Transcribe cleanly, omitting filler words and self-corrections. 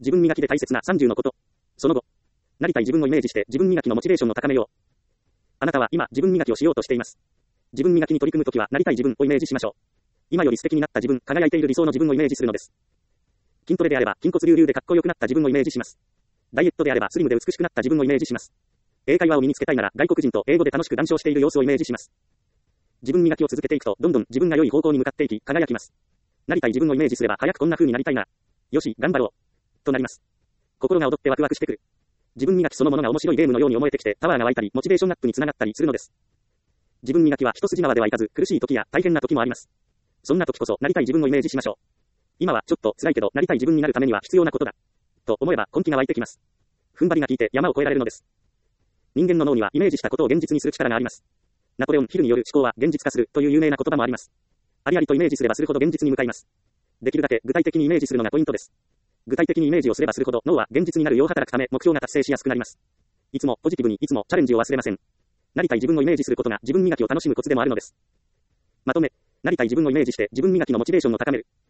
自分磨きで大切な30のこと。その後、なりたい自分をイメージして自分磨きのモチベーションを高めよう。あなたは今自分磨きをしようとしています。自分磨きに取り組むときはなりたい自分をイメージしましょう。今より素敵になった自分、輝いている理想の自分をイメージするのです。筋トレであれば筋骨隆々でかっこよくなった自分をイメージします。ダイエットであればスリムで美しくなった自分をイメージします。英会話を身につけたいなら外国人と英語で楽しく談笑している様子をイメージします。自分磨きを続けていくとどんどん自分が良い方向に向かっていき輝きます。なりたい自分をイメージすれば早くこんな風になりたいな。よし、頑張ろう。となります。心が躍ってワクワクしてくる。自分磨きそのものが面白いゲームのように思えてきてパワーが湧いたりモチベーションアップにつながったりするのです。自分磨きは一筋縄ではいかず苦しい時や大変な時もあります。そんな時こそなりたい自分をイメージしましょう。今はちょっと辛いけどなりたい自分になるためには必要なことだ。と思えば根気が湧いてきます。踏ん張りが効いて山を越えられるのです。人間の脳にはイメージしたことを現実にする力があります。ナポレオンヒルによる思考は現実化するという有名な言葉もあります。ありありとイメージすればするほど現実に向かいます。できるだけ具体的にイメージするのがポイントです。具体的にイメージをすればするほど脳は現実になるよう働くため目標が達成しやすくなります。いつもポジティブにいつもチャレンジを忘れません。なりたい自分をイメージすることが自分磨きを楽しむコツでもあるのです。まとめ、なりたい自分をイメージして自分磨きのモチベーションを高める。